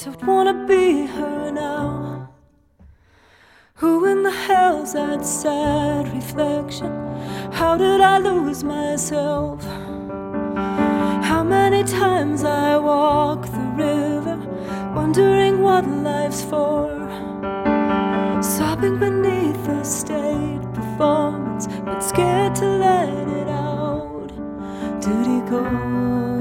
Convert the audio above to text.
Don't wanna be her now. Who in the hell's that sad reflection? How did I lose myself? How many times I walk the river, wondering what life's for. Sobbing beneath the stage performance, but scared to let it out. Did he go?